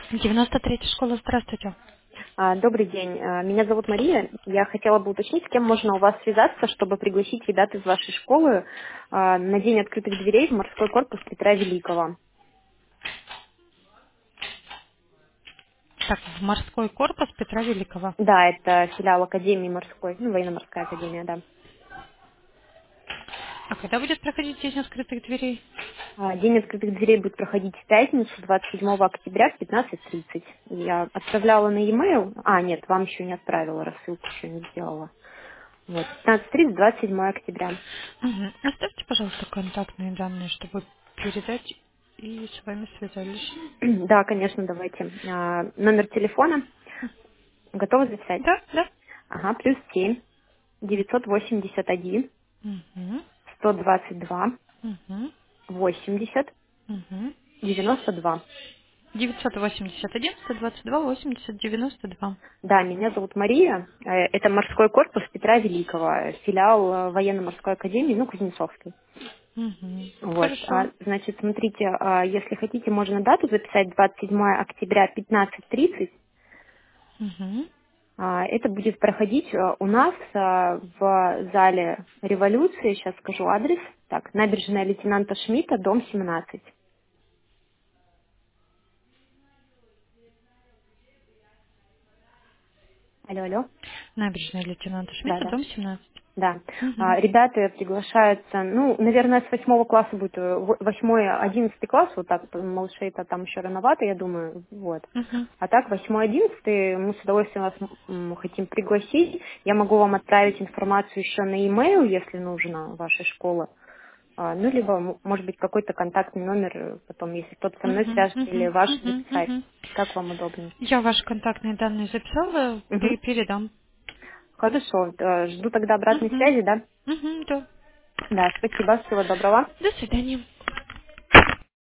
93-я школа, здравствуйте. Добрый день. Меня зовут Мария. Я хотела бы уточнить, с кем можно у вас связаться, чтобы пригласить ребят из вашей школы на День открытых дверей в морской корпус Петра Великого. Так, в морской корпус Петра Великого. Да, это филиал Академии морской, ну, военно-морская академия, да. А когда будет проходить День открытых дверей? День открытых дверей будет проходить в пятницу, 27 октября в 15:30. Я отправляла на e-mail. Нет, вам еще не отправила, рассылку еще не сделала. Вот, 15:30, 27 октября. Угу. Оставьте, пожалуйста, контактные данные, чтобы передать и с вами связались. Да, конечно, давайте. Номер телефона. Готовы записать? Да, да. Ага, +7 981 Угу. 122 Угу. 80 Угу. 92. 981 122 80 92. Да, меня зовут Мария. Это морской корпус Петра Великого, филиал военно-морской академии, ну, Кузнецовской. Угу. Вот. Хорошо. Значит, смотрите, если хотите, можно дату записать 27 октября 15:30. Угу. Это будет проходить у нас в зале революции. Сейчас скажу адрес. Так, набережная лейтенанта Шмидта, дом 17. Алло, алло. Набережная лейтенанта Да, Шмидта, да. дом 17. Да. Угу. Ребята приглашаются, ну, наверное, с 8 класса будет, 8-11 класс, вот так, малышей-то там еще рановато, я думаю, вот. Угу. А так, 8-11 мы с удовольствием вас хотим пригласить. Я могу вам отправить информацию еще на e-mail, если нужно, вашей школы. Ну, либо, может быть, какой-то контактный номер, потом, если кто-то со мной Угу. свяжется, или Угу. ваш Угу. записать. Угу. Как вам удобнее? Я ваши контактные данные записала, Мгм. передам. Хорошо, жду тогда обратной Угу. связи, да? Угу, да. Да, спасибо, всего доброго. До свидания.